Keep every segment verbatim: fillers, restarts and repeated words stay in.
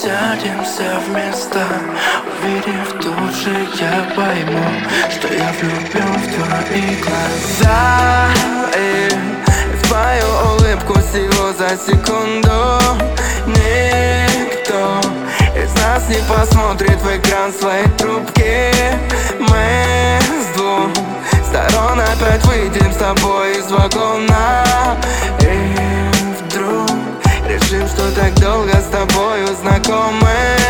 сядемся вместо. Увидев тут же, я пойму, что я влюблен в твои глаза и в твою улыбку всего за секунду. Никто из нас не посмотрит в экран своей трубки. Мы с двух сторон опять выйдем с тобой из вагона. И вдруг решим, что так долго с тобою знакомы.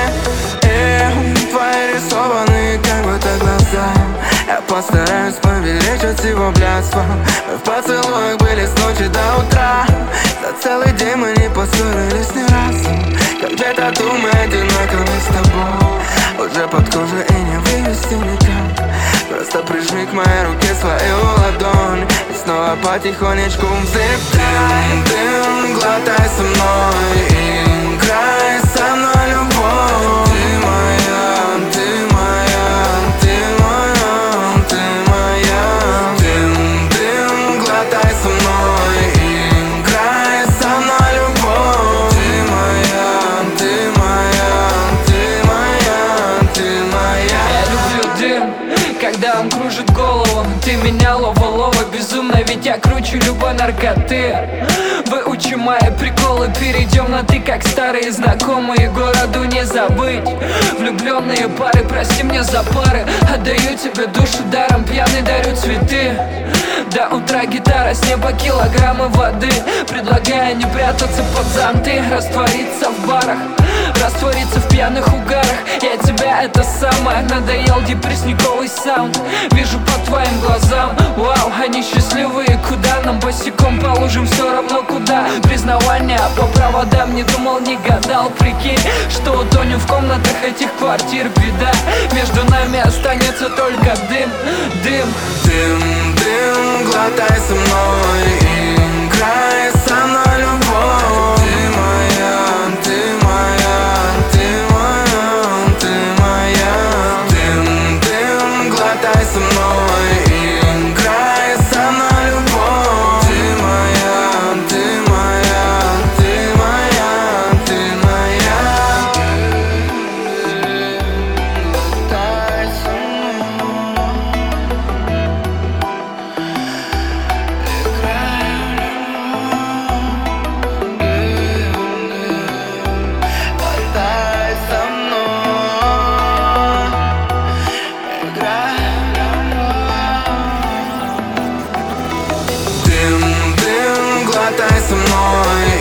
И твои рисованные как будто глаза, я постараюсь поберечь от всего блядства. Мы в поцелуях были с ночи до утра. За целый день мы не поссорились ни разу. Как две тату мы одинаковы с тобой. Уже под кожей и не вывести никак. Просто прижми к моей руке свою ладонь и снова потихонечку взлетай. Дым, глотай со мной и играй со мной любовь. Ты моя, ты моя, ты моя, ты моя. Дым, дым, глотай со мной и играй со мной любовь. Ты моя, ты моя, ты моя, ты моя. Я люблю дым, когда он кружит голову. Ты меня лова-лова, безумно, ведь я круче любой наркоты. Выучи мои приколы, перейдем на ты, как старые знакомые. Городу не забыть. Влюбленные пары, прости мне за пары. Отдаю тебе душу даром, пьяный дарю цветы. До утра гитара, с неба килограммы воды. Предлагаю не прятаться под зонты, раствориться в барах, раствориться в пьяных угарах. Я тебя, это самое, надоел депрессниковый саунд. Вижу по твоим глазам, вау, они счастливые. Куда нам босиком по лужам, все равно куда. Признавание по проводам, не думал, не гадал. Прикинь, что утонем в комнатах этих квартир. Беда, между нами останется только дым, дым. Дым, дым, глотай со мной и играй со мной любовь. Ты моя, ты моя, ты моя, ты моя. Дым, дым, глотай со мной и играй со мной любовь. Ты моя, ты моя, ты моя, ты моя. Глотай со мной. Глотай со мной, играй. Дым, дым, глотай со мной.